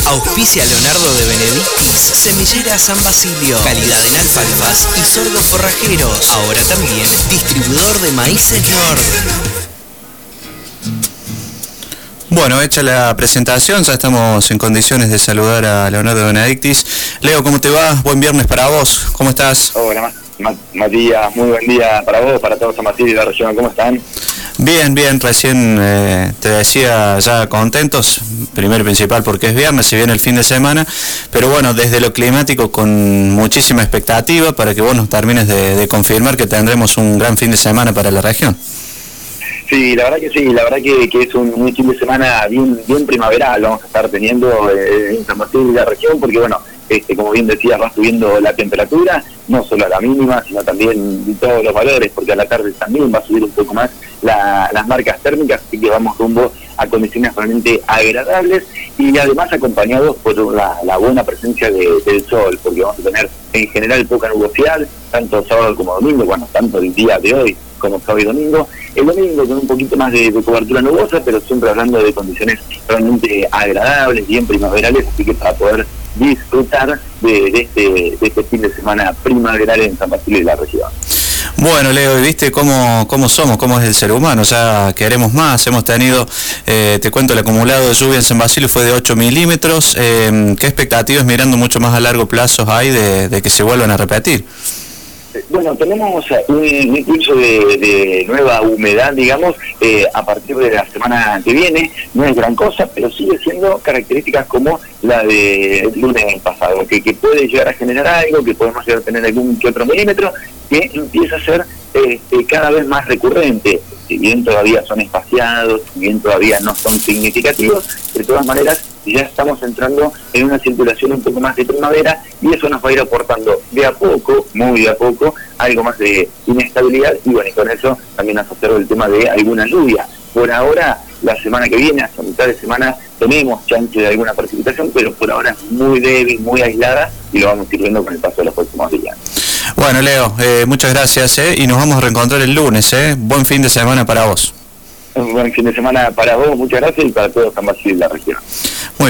Auspicia Leonardo de Benedictis, Semillera San Basilio, calidad en alfalfas y sordos forrajeros. Ahora también distribuidor de maíces Nord. Bueno, hecha la presentación, ya estamos en condiciones de saludar a Leonardo de Benedictis. Leo, ¿cómo te va? Buen viernes para vos, ¿cómo estás? Hola, Matías, muy buen día para vos, para todos San Basilio y la región, ¿cómo están? Bien, recién te decía ya contentos, primero y principal porque es viernes, si viene el fin de semana, pero bueno, desde lo climático con muchísima expectativa para que vos nos termines de confirmar que tendremos un gran fin de semana para la región. Sí, la verdad que es un fin de semana bien primaveral, vamos a estar teniendo en San Basilio y la región, porque bueno, como bien decías, va subiendo la temperatura, no solo a la mínima, sino también todos los valores, porque a la tarde también va a subir un poco más las marcas térmicas, así que vamos rumbo a condiciones realmente agradables y además acompañados por la buena presencia del sol, porque vamos a tener en general poca nubosidad, tanto sábado como domingo, bueno, tanto el día de hoy como sábado y domingo. El domingo con un poquito más de cobertura nubosa, pero siempre hablando de condiciones realmente agradables, bien primaverales, así que para poder disfrutar de este fin de semana primaveral en San Basilio y la región. Bueno, Leo, ¿viste cómo somos, cómo es el ser humano? Ya queremos más, hemos tenido, te cuento, el acumulado de lluvia en San Basilio fue de 8 milímetros. ¿Qué expectativas mirando mucho más a largo plazo hay de que se vuelvan a repetir? Bueno, tenemos un impulso de nueva humedad, digamos, a partir de la semana que viene. No es gran cosa, pero sigue siendo características como la del lunes pasado, que puede llegar a generar algo, que podemos llegar a tener algún que otro milímetro, que empieza a ser cada vez más recurrente. Si bien todavía son espaciados, si bien todavía no son significativos, de todas maneras ya estamos entrando en una circulación un poco más de primavera y eso nos va a ir aportando de a poco, muy de a poco, algo más de inestabilidad y bueno, y con eso también asociado el tema de alguna lluvia. Por ahora, la semana que viene, hasta mitad de semana, tenemos chance de alguna precipitación, pero por ahora es muy débil, muy aislada y lo vamos a ir viendo con el paso de los próximos días. Bueno, Leo, muchas gracias y nos vamos a reencontrar el lunes. Buen fin de semana para vos. Un buen fin de semana para vos, muchas gracias y para todos San Basilio y la región.